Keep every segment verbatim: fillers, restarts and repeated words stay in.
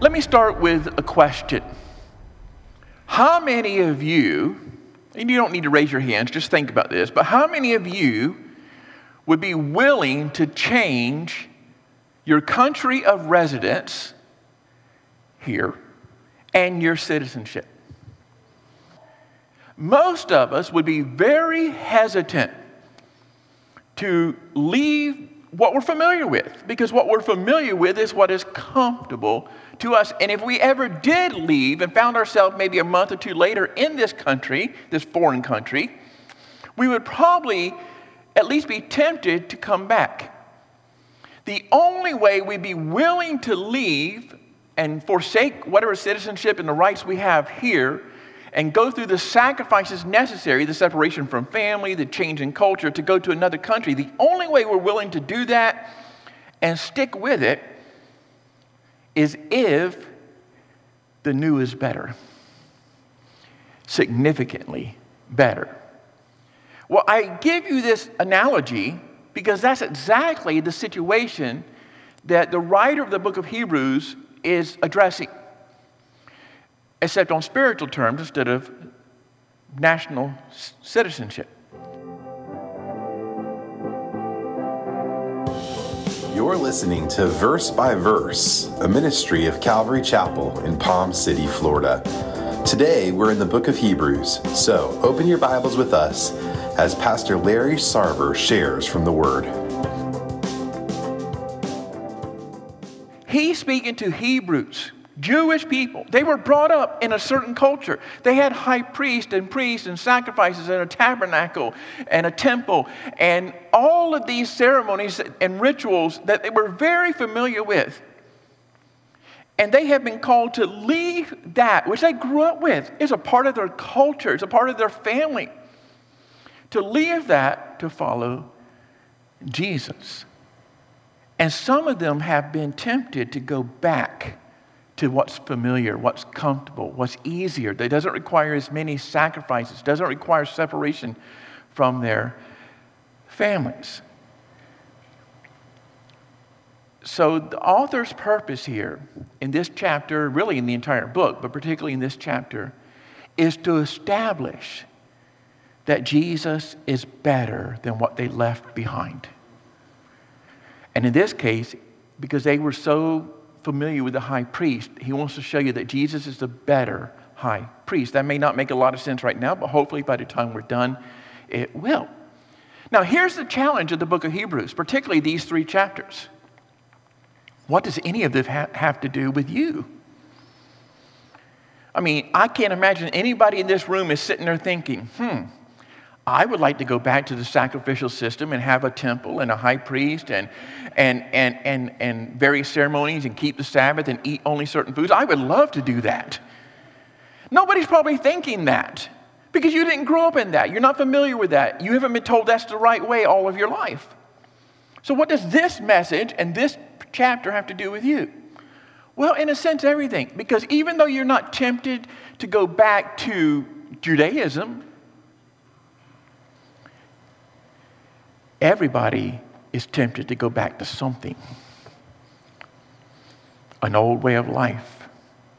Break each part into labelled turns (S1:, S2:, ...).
S1: Let me start with a question. How many of you, and you don't need to raise your hands, just think about this, but how many of you would be willing to change your country of residence here and your citizenship? Most of us would be very hesitant to leave what we're familiar with, because what we're familiar with is what is comfortable to us. And if we ever did leave and found ourselves maybe a month or two later in this country, this foreign country, we would probably at least be tempted to come back. The only way we'd be willing to leave and forsake whatever citizenship and the rights we have here and go through the sacrifices necessary, the separation from family, the change in culture, to go to another country, the only way we're willing to do that and stick with it is if the new is better, significantly better. Well, I give you this analogy because that's exactly the situation that the writer of the book of Hebrews is addressing, except on spiritual terms instead of national citizenship.
S2: You're listening to Verse by Verse, a ministry of Calvary Chapel in Palm City, Florida. Today, we're in the book of Hebrews, so open your Bibles with us as Pastor Larry Sarver shares from the Word.
S1: He's speaking to Hebrews, Jewish people. They were brought up in a certain culture. They had high priests and priests and sacrifices and a tabernacle and a temple and all of these ceremonies and rituals that they were very familiar with. And they have been called to leave that, which they grew up with. It's a part of their culture. It's a part of their family. To leave that to follow Jesus. And some of them have been tempted to go back to what's familiar, what's comfortable, what's easier, that doesn't require as many sacrifices, doesn't require separation from their families. So the author's purpose here in this chapter, really in the entire book, but particularly in this chapter, is to establish that Jesus is better than what they left behind. And in this case, because they were so familiar with the high priest, he wants to show you that Jesus is the better high priest. That may not make a lot of sense right now, but hopefully by the time we're done, it will. Now, here's the challenge of the book of Hebrews, particularly these three chapters. What does any of this ha- have to do with you? I mean, I can't imagine anybody in this room is sitting there thinking, hmm, I would like to go back to the sacrificial system and have a temple and a high priest and and and and and various ceremonies and keep the Sabbath and eat only certain foods. I would love to do that. Nobody's probably thinking that because you didn't grow up in that. You're not familiar with that. You haven't been told that's the right way all of your life. So what does this message and this chapter have to do with you? Well, in a sense, everything. Because even though you're not tempted to go back to Judaism, everybody is tempted to go back to something. An old way of life.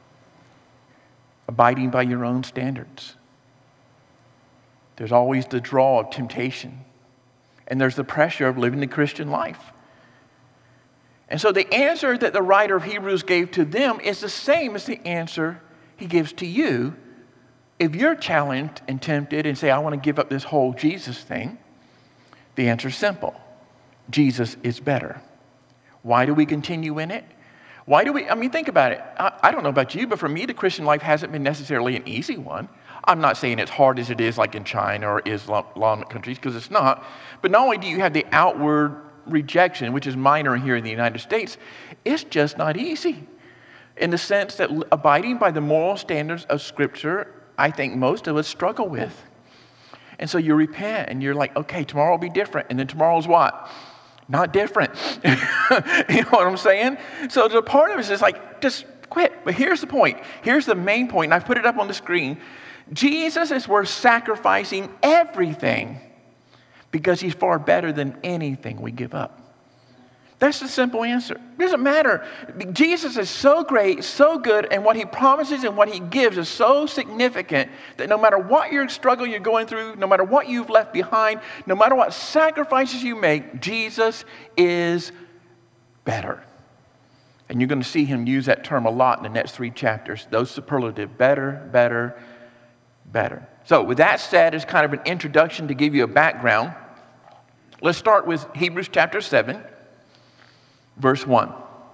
S1: Abiding by your own standards. There's always the draw of temptation. And there's the pressure of living the Christian life. And so the answer that the writer of Hebrews gave to them is the same as the answer he gives to you. If you're challenged and tempted and say, I want to give up this whole Jesus thing, the answer is simple. Jesus is better. Why do we continue in it? Why do we, I mean, think about it. I, I don't know about you, but for me, the Christian life hasn't been necessarily an easy one. I'm not saying it's hard as it is like in China or Islamic countries, because it's not. But not only do you have the outward rejection, which is minor here in the United States, it's just not easy. In the sense that abiding by the moral standards of Scripture, I think most of us struggle with. And so you repent and you're like, okay, tomorrow will be different. And then tomorrow's what? Not different. You know what I'm saying? So the part of it is like, just quit. But here's the point. Here's the main point, and I've put it up on the screen. Jesus is worth sacrificing everything because he's far better than anything we give up. That's the simple answer. It doesn't matter. Jesus is so great, so good, and what he promises and what he gives is so significant that no matter what your struggle you're going through, no matter what you've left behind, no matter what sacrifices you make, Jesus is better. And you're going to see him use that term a lot in the next three chapters. Those superlative, better, better, better. So with that said, as kind of an introduction to give you a background, let's start with Hebrews chapter seven. Verse one.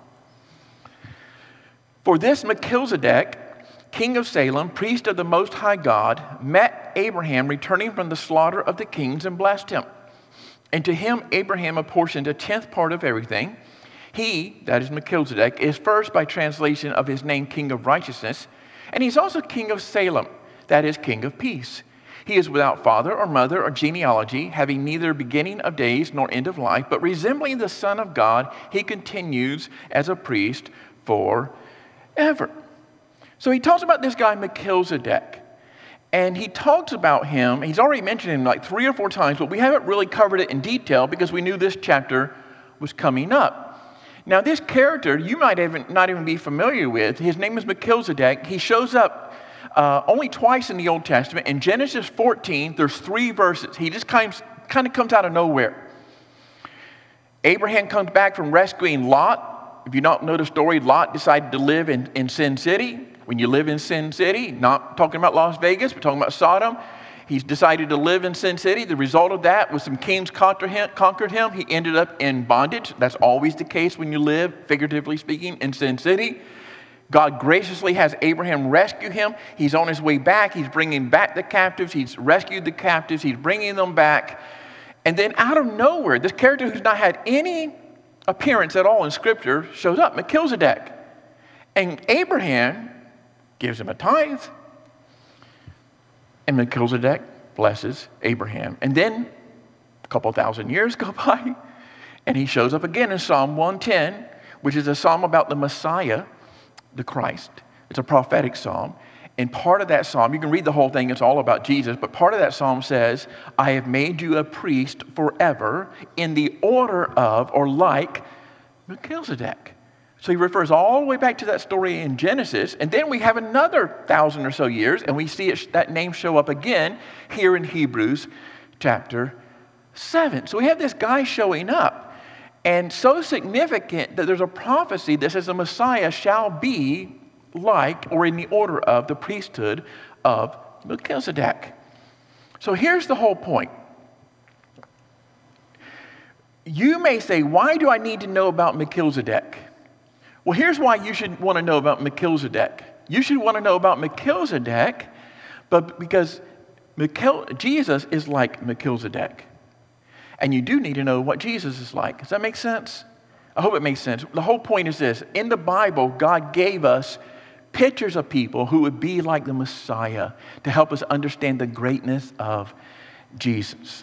S1: For this Melchizedek, king of Salem, priest of the Most High God, met Abraham returning from the slaughter of the kings and blessed him. And to him Abraham apportioned a tenth part of everything. He, that is Melchizedek, is first by translation of his name king of righteousness, and he's also king of Salem, that is king of peace. He is without father or mother or genealogy, having neither beginning of days nor end of life, but resembling the Son of God, he continues as a priest forever. So he talks about this guy Melchizedek, and he talks about him, he's already mentioned him like three or four times, but we haven't really covered it in detail because we knew this chapter was coming up. Now this character, you might even not even be familiar with. His name is Melchizedek. He shows up Uh, only twice in the Old Testament. In Genesis fourteen, there's three verses. He just kind of, kind of comes out of nowhere. Abraham comes back from rescuing Lot. If you don't know the story, Lot decided to live in, in Sin City. When you live in Sin City, not talking about Las Vegas, but talking about Sodom, he's decided to live in Sin City. The result of that was some kings conquered him, conquered him. He ended up in bondage. That's always the case when you live, figuratively speaking, in Sin City. God graciously has Abraham rescue him. He's on his way back. He's bringing back the captives. He's rescued the captives. He's bringing them back. And then out of nowhere, this character who's not had any appearance at all in Scripture shows up, Melchizedek. And Abraham gives him a tithe. And Melchizedek blesses Abraham. And then a couple thousand years go by, and he shows up again in Psalm one ten, which is a psalm about the Messiah, the Christ. It's a prophetic psalm. And part of that psalm, you can read the whole thing, it's all about Jesus, but part of that psalm says, I have made you a priest forever in the order of, or like, Melchizedek. So he refers all the way back to that story in Genesis, and then we have another thousand or so years, and we see it, that name show up again here in Hebrews chapter seven. So we have this guy showing up. And so significant that there's a prophecy that says the Messiah shall be like, or in the order of, the priesthood of Melchizedek. So here's the whole point. You may say, why do I need to know about Melchizedek? Well, here's why you should want to know about Melchizedek. You should want to know about Melchizedek, but because Melchizedek, Jesus is like Melchizedek. And you do need to know what Jesus is like. Does that make sense? I hope it makes sense. The whole point is this. In the Bible, God gave us pictures of people who would be like the Messiah to help us understand the greatness of Jesus.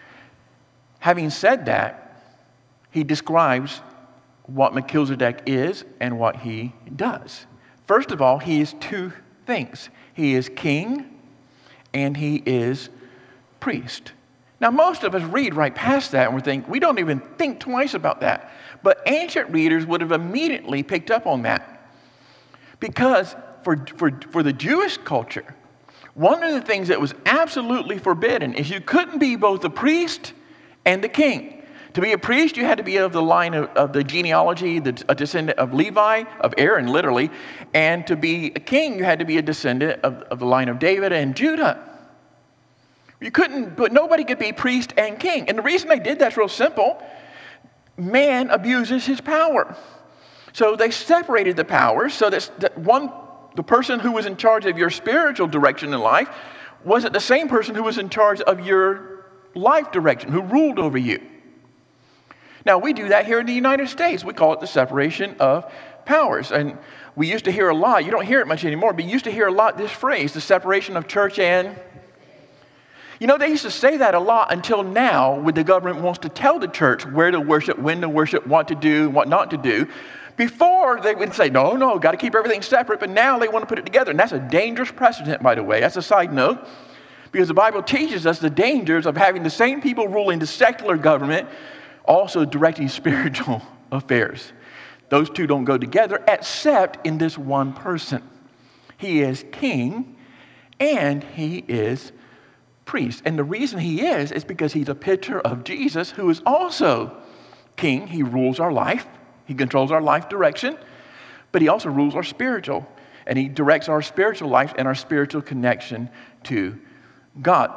S1: Having said that, he describes what Melchizedek is and what he does. First of all, he is two things. He is king and he is priest. Now, most of us read right past that and we think, we don't even think twice about that. But ancient readers would have immediately picked up on that. Because for, for, for the Jewish culture, one of the things that was absolutely forbidden is you couldn't be both the priest and the king. To be a priest, you had to be of the line of, of the genealogy, the, a descendant of Levi, of Aaron, literally. And to be a king, you had to be a descendant of, of the line of David and Judah. You couldn't, but nobody could be priest and king. And the reason they did that's real simple. Man abuses his power. So they separated the powers so that, that one, the person who was in charge of your spiritual direction in life wasn't the same person who was in charge of your life direction, who ruled over you. Now, we do that here in the United States. We call it the separation of powers. And we used to hear a lot, you don't hear it much anymore, but you used to hear a lot this phrase, the separation of church and... You know, they used to say that a lot until now when the government wants to tell the church where to worship, when to worship, what to do, what not to do. Before, they would say, no, no, got to keep everything separate, but now they want to put it together. And that's a dangerous precedent, by the way. That's a side note, because the Bible teaches us the dangers of having the same people ruling the secular government also directing spiritual affairs. Those two don't go together except in this one person. He is king and he is priest. And the reason he is is because he's a picture of Jesus, who is also king. He rules our life. He controls our life direction, but he also rules our spiritual. And he directs our spiritual life and our spiritual connection to God.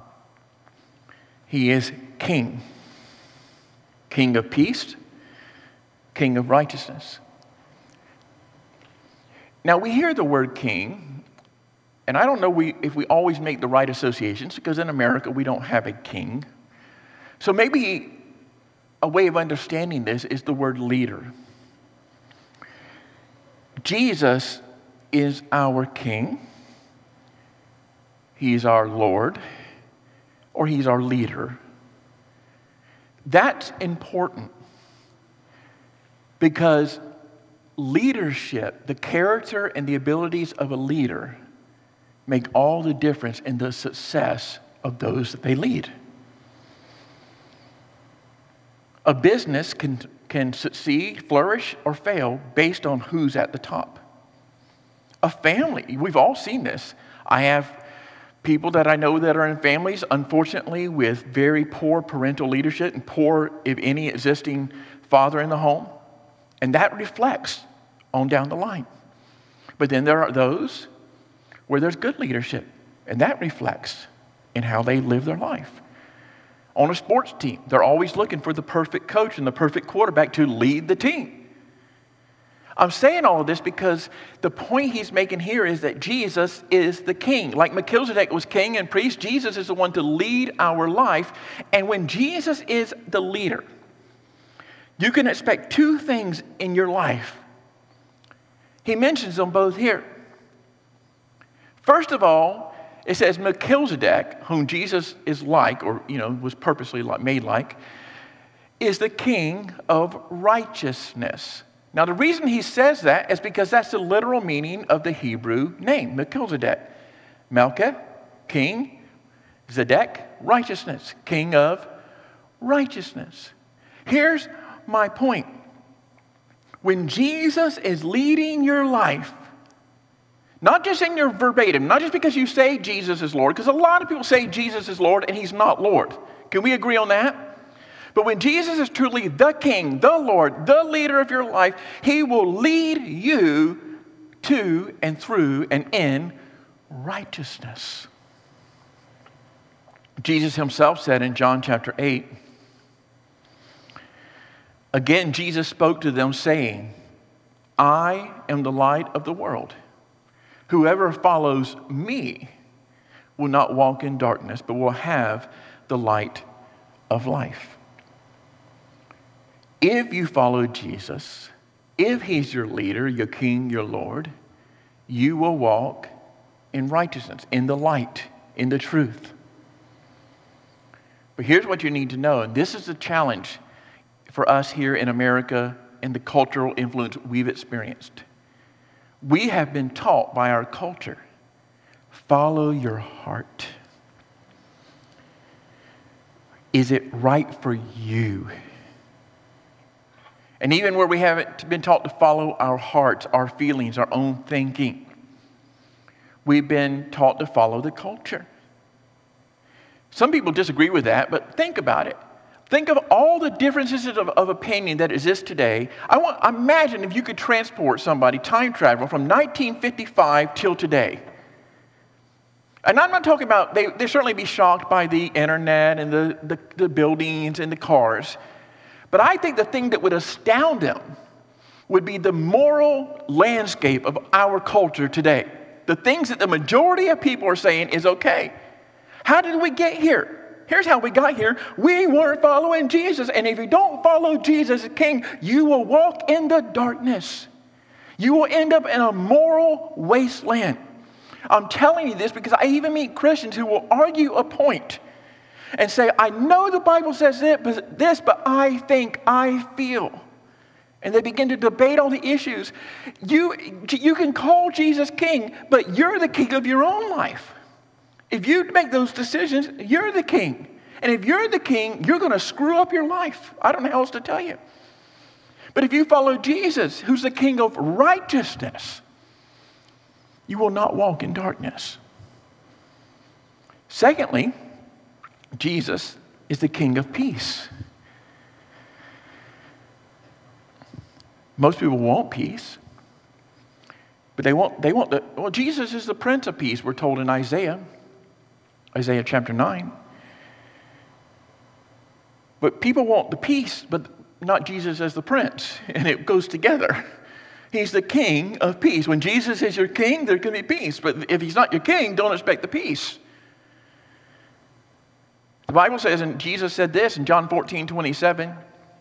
S1: He is king. King of peace, king of righteousness. Now we hear the word king, and I don't know we, if we always make the right associations, because in America we don't have a king. So maybe a way of understanding this is the word leader. Jesus is our king. He's our Lord, or he's our leader. That's important because leadership, the character and the abilities of a leader, make all the difference in the success of those that they lead. A business can, can succeed, flourish, or fail based on who's at the top. A family, we've all seen this. I have people that I know that are in families, unfortunately, with very poor parental leadership and poor, if any, existing father in the home. And that reflects on down the line. But then there are those where there's good leadership, and that reflects in how they live their life. On a sports team, they're always looking for the perfect coach and the perfect quarterback to lead the team. I'm saying all of this because the point he's making here is that Jesus is the king. Like Melchizedek was king and priest, Jesus is the one to lead our life. And when Jesus is the leader, you can expect two things in your life. He mentions them both here. First of all, it says Melchizedek, whom Jesus is like, or you know, was purposely made like, is the king of righteousness. Now, the reason he says that is because that's the literal meaning of the Hebrew name, Melchizedek. Melche, king, Zedek, righteousness, king of righteousness. Here's my point. When Jesus is leading your life, not just in your verbatim, not just because you say Jesus is Lord, because a lot of people say Jesus is Lord and he's not Lord. Can we agree on that? But when Jesus is truly the king, the Lord, the leader of your life, he will lead you to and through and in righteousness. Jesus himself said in John chapter eight, again, Jesus spoke to them saying, I am the light of the world. Whoever follows me will not walk in darkness, but will have the light of life. If you follow Jesus, if he's your leader, your king, your Lord, you will walk in righteousness, in the light, in the truth. But here's what you need to know, and this is the challenge for us here in America and the cultural influence we've experienced. We have been taught by our culture, follow your heart. Is it right for you? And even where we haven't been taught to follow our hearts, our feelings, our own thinking, we've been taught to follow the culture. Some people disagree with that, but think about it. Think of all the differences of, of opinion that exist today. I want, imagine if you could transport somebody, time travel, from nineteen fifty-five till today. And I'm not talking about, they they certainly be shocked by the internet and the, the, the buildings and the cars. But I think the thing that would astound them would be the moral landscape of our culture today. The things that the majority of people are saying is okay. How did we get here? Here's how we got here. We weren't following Jesus. And if you don't follow Jesus as King, you will walk in the darkness. You will end up in a moral wasteland. I'm telling you this because I even meet Christians who will argue a point and say, I know the Bible says this, but I think, I feel. And they begin to debate all the issues. You, you can call Jesus king, but you're the king of your own life. If you make those decisions, you're the king. And if you're the king, you're going to screw up your life. I don't know how else to tell you. But if you follow Jesus, who's the King of righteousness, you will not walk in darkness. Secondly, Jesus is the King of peace. Most people want peace, but they want, they want the, well, Jesus is the Prince of Peace, we're told in Isaiah, Isaiah chapter nine. But people want the peace, but not Jesus as the Prince, and it goes together. He's the King of peace. When Jesus is your King, there can be peace, but if he's not your King, don't expect the peace. The Bible says, and Jesus said this in John fourteen twenty-seven,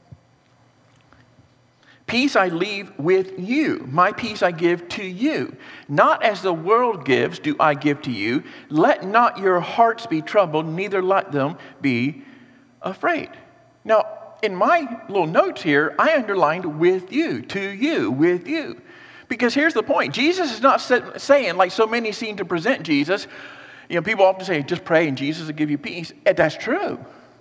S1: peace I leave with you. My peace I give to you. Not as the world gives do I give to you. Let not your hearts be troubled, neither let them be afraid. Now, in my little notes here, I underlined with you, to you, with you. Because here's the point. Jesus is not saying, like so many seem to present Jesus, you know, people often say, just pray and Jesus will give you peace. And that's true.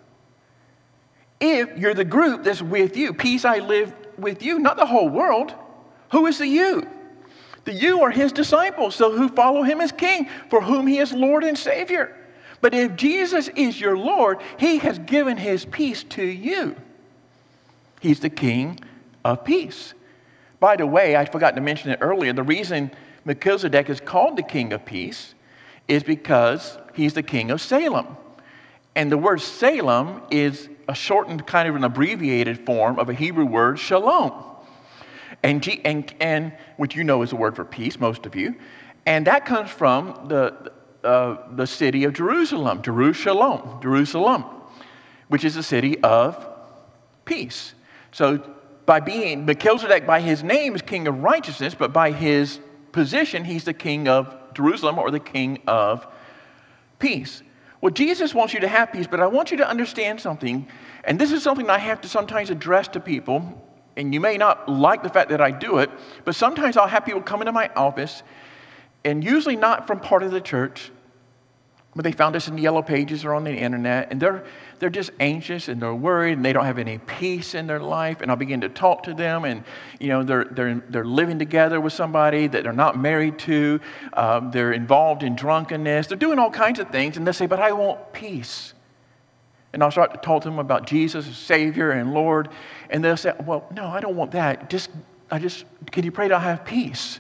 S1: If you're the group that's with you, peace I live with you, not the whole world. Who is the you? The you are his disciples, so who follow him as king, for whom he is Lord and Savior. But if Jesus is your Lord, he has given his peace to you. He's the King of peace. By the way, I forgot to mention it earlier. The reason Melchizedek is called the King of peace is because he's the King of Salem. And the word Salem is a shortened, kind of an abbreviated form of a Hebrew word, shalom. And, G, and, and which you know is a word for peace, most of you. And that comes from the, uh, the city of Jerusalem, Jerusalem, Jerusalem, which is the city of peace. So by being, Melchizedek by his name is King of righteousness, but by his position, he's the King of Jerusalem, or the King of peace. Well, Jesus wants you to have peace, but I want you to understand something, and this is something I have to sometimes address to people, and you may not like the fact that I do it, but sometimes I'll have people come into my office, and usually not from part of the church, but they found us in the yellow pages or on the internet, and they're they're just anxious and they're worried and they don't have any peace in their life. And I'll begin to talk to them, and you know they're they're they're living together with somebody that they're not married to. Um, they're involved in drunkenness. They're doing all kinds of things, and they say, "But I want peace." And I'll start to talk to them about Jesus as Savior and Lord, and they'll say, "Well, no, I don't want that. Just I just can you pray that I have peace?"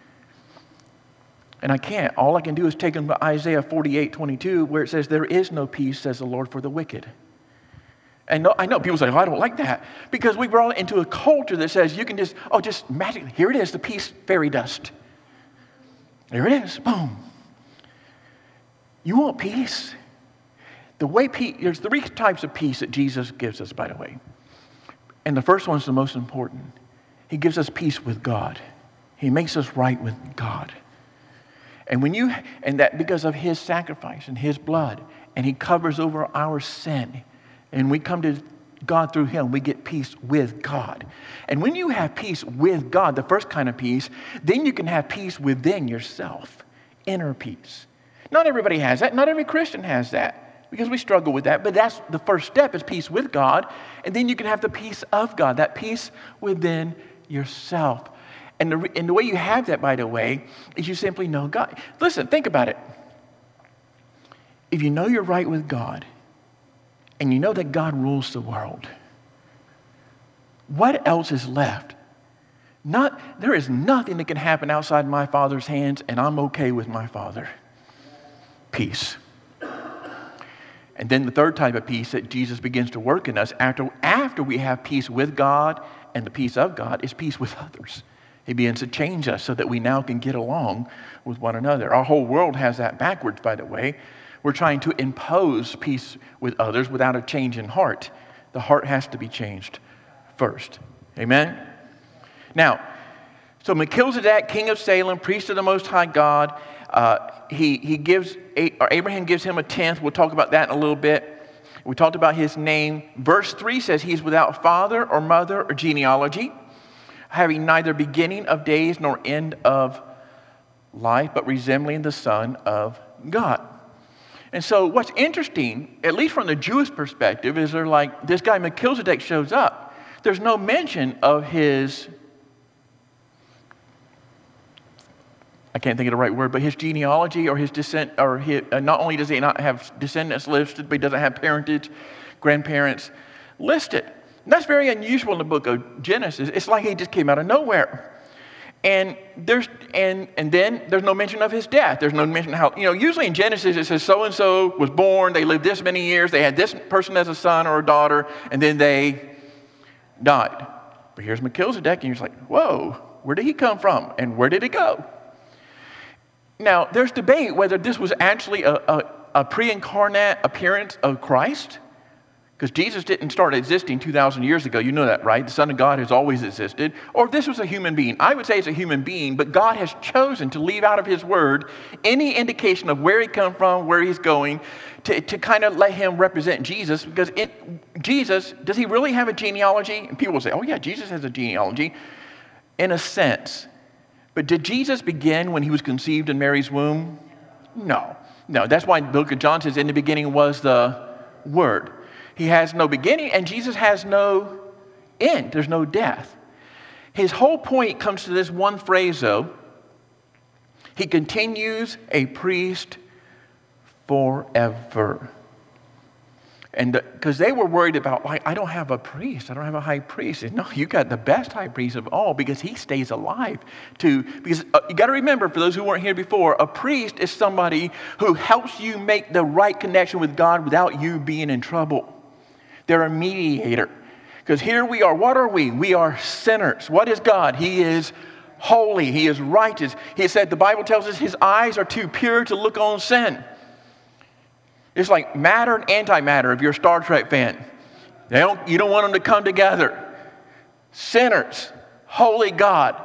S1: And I can't. All I can do is take them to Isaiah forty-eight twenty-two, where it says, "There is no peace, says the Lord, for the wicked." And no, I know people say, "Oh, I don't like that," because we brought it into a culture that says you can just, oh, just magically, here it is, the peace fairy dust. There it is, boom. You want peace? The way peace, there's three types of peace that Jesus gives us, by the way. And the first one's the most important. He gives us peace with God. He makes us right with God. And when you, and that because of his sacrifice and his blood, and he covers over our sin, and we come to God through him, we get peace with God. And when you have peace with God, the first kind of peace, then you can have peace within yourself, inner peace. Not everybody has that. Not every Christian has that, because we struggle with that. But that's the first step, is peace with God. And then you can have the peace of God, that peace within yourself. And the, and the way you have that, by the way, is you simply know God. Listen, think about it. If you know you're right with God, and you know that God rules the world, what else is left? Not, there is nothing that can happen outside my Father's hands, and I'm okay with my Father. Peace. And then the third type of peace that Jesus begins to work in us after, after we have peace with God and the peace of God is peace with others. He begins to change us so that we now can get along with one another. Our whole world has that backwards, by the way. We're trying to impose peace with others without a change in heart. The heart has to be changed first. Amen? Now, so Melchizedek, king of Salem, priest of the Most High God, uh, he, he gives, or Abraham gives him a tenth. We'll talk about that in a little bit. We talked about his name. Verse three says he's without father or mother or genealogy, having neither beginning of days nor end of life, but resembling the Son of God. And so what's interesting, at least from the Jewish perspective, is they're like, this guy Melchizedek shows up. there's no mention of his, I can't think of the right word, but his genealogy or his descent, or his, uh, not only does he not have descendants listed, but he doesn't have parentage, grandparents listed. And that's very unusual in the book of Genesis. It's like he just came out of nowhere. And there's and and then there's no mention of his death. There's no mention how, you know, usually in Genesis it says so-and-so was born, they lived this many years, they had this person as a son or a daughter, and then they died. But here's Melchizedek, and you're just like, whoa, where did he come from? And where did he go? Now, there's debate whether this was actually a, a, a pre-incarnate appearance of Christ, because Jesus didn't start existing two thousand years ago. You know that, right? The Son of God has always existed. Or if this was a human being. I would say it's a human being, but God has chosen to leave out of his word any indication of where he come from, where he's going, to, to kind of let him represent Jesus. Because it, Jesus, does he really have a genealogy? And people will say, oh yeah, Jesus has a genealogy. In a sense. But did Jesus begin when he was conceived in Mary's womb? No. No, that's why the book of John says in the beginning was the Word. He has no beginning, and Jesus has no end. There's no death. His whole point comes to this one phrase, though. He continues a priest forever. And because the, they were worried about, like, I don't have a priest. I don't have a high priest. And no, you got the best high priest of all, because he stays alive. To Because uh, you got to remember, for those who weren't here before, a priest is somebody who helps you make the right connection with God without you being in trouble. They're a mediator. Because here we are. What are we? We are sinners. What is God? He is holy. He is righteous. He said, the Bible tells us his eyes are too pure to look on sin. It's like matter and antimatter if you're a Star Trek fan. They don't, you don't want them to come together. Sinners, holy God,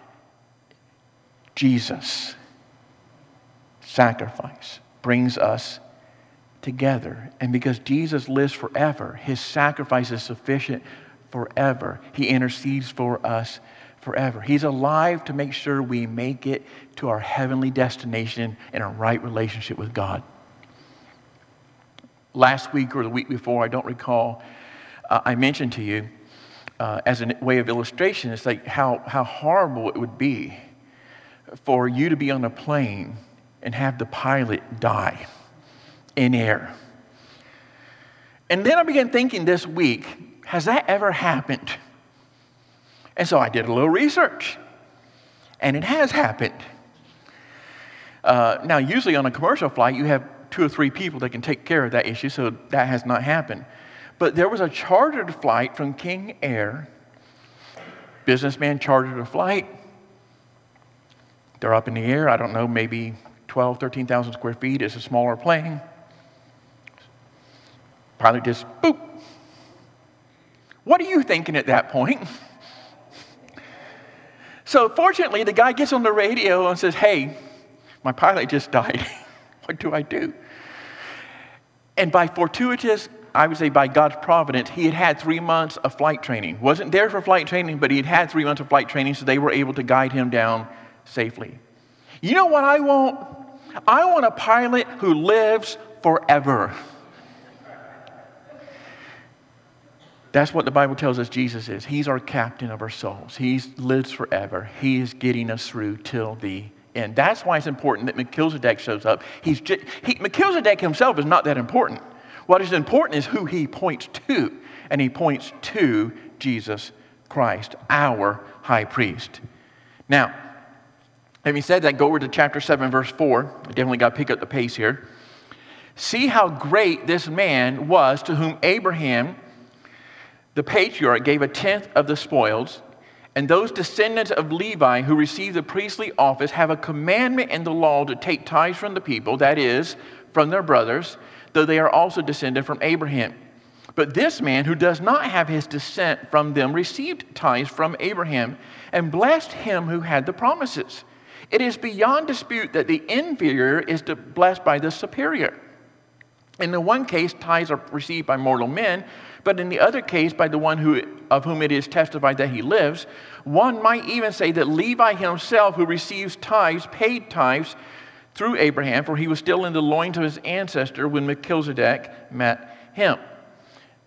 S1: Jesus, sacrifice, brings us together. And because Jesus lives forever, his sacrifice is sufficient forever. He intercedes for us forever. He's alive to make sure we make it to our heavenly destination in a right relationship with God. Last week or the week before, I don't recall, uh, I mentioned to you uh, as a way of illustration, it's like how, how horrible it would be for you to be on a plane and have the pilot die in air. And then I began thinking this week, has that ever happened? And so I did a little research, and it has happened. Uh, now, usually on a commercial flight, you have two or three people that can take care of that issue, so that has not happened. But there was a chartered flight from King Air. Businessman chartered a flight. They're up in the air, I don't know, maybe twelve, thirteen thousand square feet. It's a smaller plane. Pilot just, boop. What are you thinking at that point? So fortunately, the guy gets on the radio and says, hey, my pilot just died. What do I do? And by fortuitous, I would say by God's providence, he had had three months of flight training. Wasn't there for flight training, but he had had three months of flight training, so they were able to guide him down safely. You know what I want? I want a pilot who lives forever. That's what the Bible tells us Jesus is. He's our captain of our souls. He lives forever. He is getting us through till the end. That's why it's important that Melchizedek shows up. He's just, he, Melchizedek himself is not that important. What is important is who he points to. And he points to Jesus Christ, our high priest. Now, having said that, go over to chapter seven, verse four. I definitely got to pick up the pace here. See how great this man was, to whom Abraham, the patriarch, gave a tenth of the spoils. And those descendants of Levi who receive the priestly office have a commandment in the law to take tithes from the people, that is, from their brothers, though they are also descended from Abraham. But this man, who does not have his descent from them, received tithes from Abraham and blessed him who had the promises. It is beyond dispute that the inferior is blessed by the superior. In the one case, tithes are received by mortal men, but in the other case, by the one who, of whom it is testified that he lives. One might even say that Levi himself, who receives tithes, paid tithes through Abraham, for he was still in the loins of his ancestor when Melchizedek met him.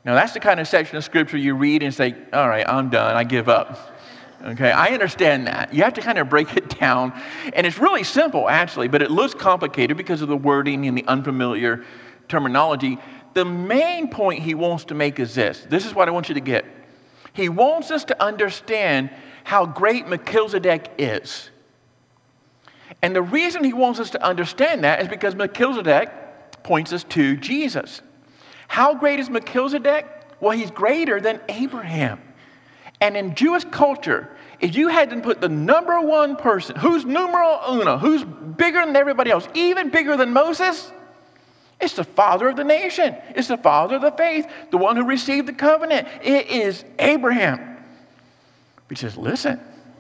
S1: Now, that's the kind of section of Scripture you read and say, all right, I'm done, I give up. Okay, I understand that. You have to kind of break it down. And it's really simple, actually, but it looks complicated because of the wording and the unfamiliar terminology. The main point he wants to make is this. This is what I want you to get. He wants us to understand how great Melchizedek is. And the reason he wants us to understand that is because Melchizedek points us to Jesus. How great is Melchizedek? Well, he's greater than Abraham. And in Jewish culture, if you had to put the number one person, who's numero uno, who's bigger than everybody else, even bigger than Moses, it's the father of the nation. It's the father of the faith, the one who received the covenant. It is Abraham. He says, listen,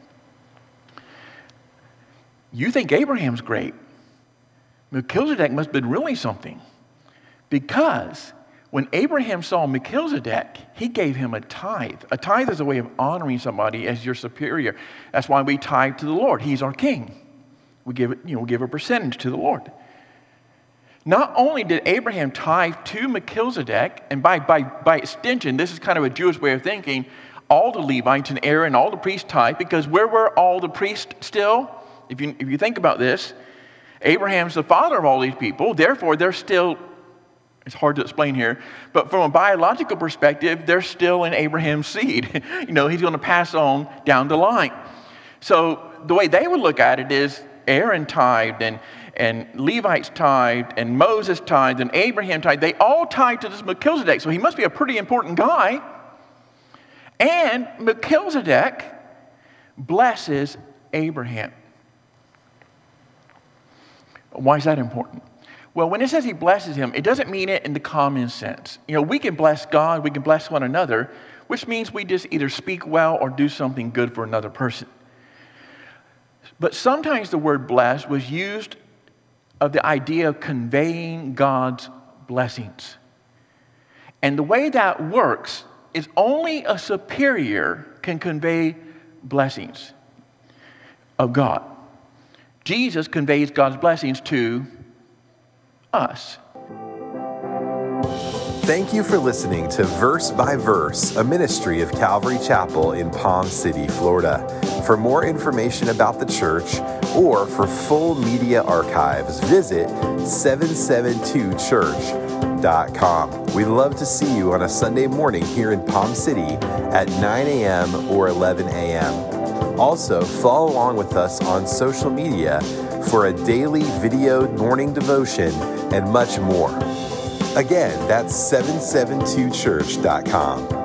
S1: you think Abraham's great. Melchizedek must have been really something. Because when Abraham saw Melchizedek, he gave him a tithe. A tithe is a way of honoring somebody as your superior. That's why we tithe to the Lord. He's our king. We give, you know, we give a percentage to the Lord. Not only did Abraham tithe to Melchizedek, and by, by, by extension, this is kind of a Jewish way of thinking, all the Levites and Aaron, all the priests tithe, because where were all the priests still? If you, if you think about this, Abraham's the father of all these people, therefore they're still, it's hard to explain here, but from a biological perspective, they're still in Abraham's seed. You know, he's going to pass on down the line. So the way they would look at it is Aaron tithed, and, and Levites tithed, and Moses tithed, and Abraham tithed. They all tithed to this Melchizedek, so he must be a pretty important guy. And Melchizedek blesses Abraham. Why is that important? Well, when it says he blesses him, it doesn't mean it in the common sense. You know, we can bless God, we can bless one another, which means we just either speak well or do something good for another person. But sometimes the word bless was used of the idea of conveying God's blessings. And the way that works is only a superior can convey blessings of God. Jesus conveys God's blessings to us.
S2: Thank you for listening to Verse by Verse, a ministry of Calvary Chapel in Palm City, Florida. For more information about the church or for full media archives, visit seven seven two church dot com. We'd love to see you on a Sunday morning here in Palm City at nine a.m. or eleven a.m. Also, follow along with us on social media for a daily videoed morning devotion and much more. Again, that's seven seven two church dot com.